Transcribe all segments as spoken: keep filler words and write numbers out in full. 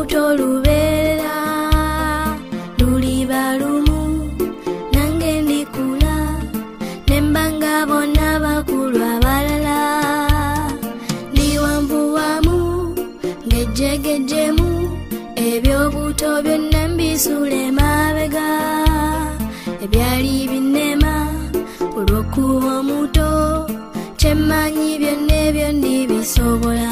muto lubeerera luliba lumu nange ndikula nembanga bonna bakulu abalala ndi wanvu wamu ng'ejjegejjemu ebyobuto byonna mbisuula emabega ebyali binnema olw'okuba omuto kyemmanyi byonna ebyo ndibisobola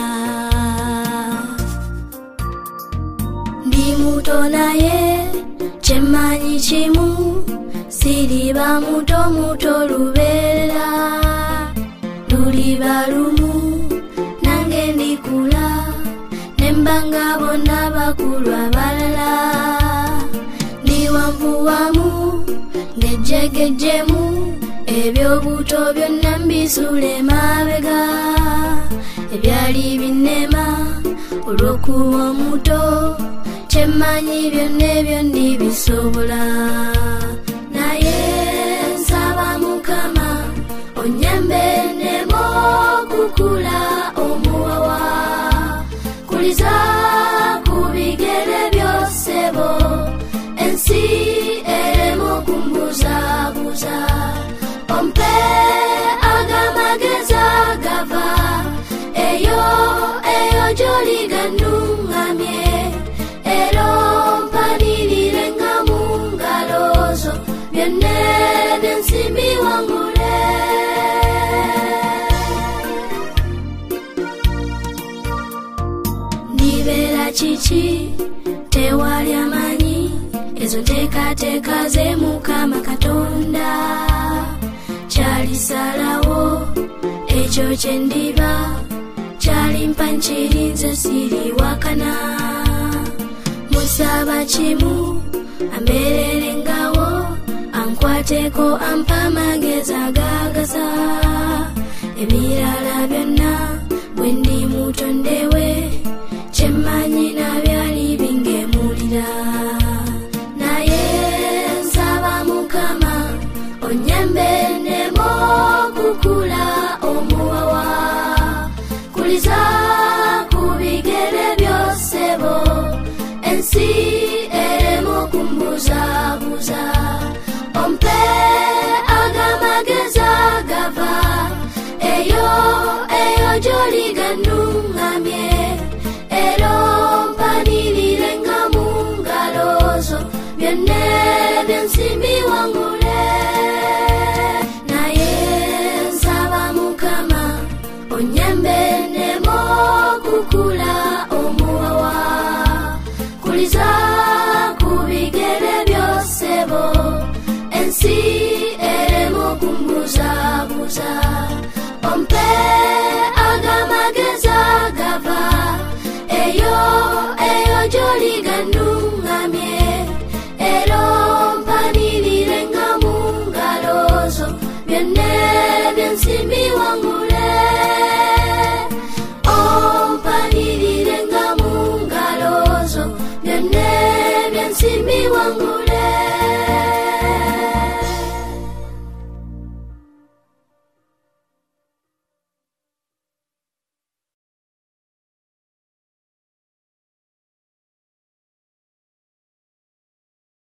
ndi muto naye kyemmanyi kimu siriba muto muto lubeerera luliba lumu nange ndikula nembanga bonna bakulu abalala ndi wanvu wamu ng'ejjegejjemu ebyobuto byonna mbisuula emabega ebyali binnema olw'okuba omuto kyemmanyi byonna ebyo ndibisobola naye nsaba Mukama onnyambe nneme okukula omuwawa kuliza ku bigere by'osebo ensi ereme okumbuzaabuza ompe agamagezi agava eyo eyo gy'oli gannuŋŋamye era ompanirirenga mu ngalo zo byonna ebyensimbi wangule ndibeera kiki tewali amanyi ezo nteekateeka ze Mukama Katonda kyalisalawo ekyo kye ndiba kyalimpa nkirinze siriwakana musaba kimu ambeererengawo ankwateko ampa amagezi agagasa ebirala byonna bwe ndi mutondewe kyemmanyi nabyali bingemulira naye nsaba Mukama onnyambe nneme okukula omuwawa kuliza ku bigere by'osebo ensi ereme okumbuzaabuza ompe agamagezi agava eyo eyo gy'oli gannuŋŋamye era ompanirirenga mu ngalo zo byonna ebyensimbi wangule naye nsaba Mukama onnyambe nneme okukula omuwawa kuliza ku bigere by'osebo ensi ereme okumbuzaabuza ompe agamagezi agava eyo eyo gy'oli gannuŋŋamye era ompanirirenga mu ngalo zo byonna ebyensimbi wangule ompanirirenga mu ngalo zo byonna ebyensimbi wangule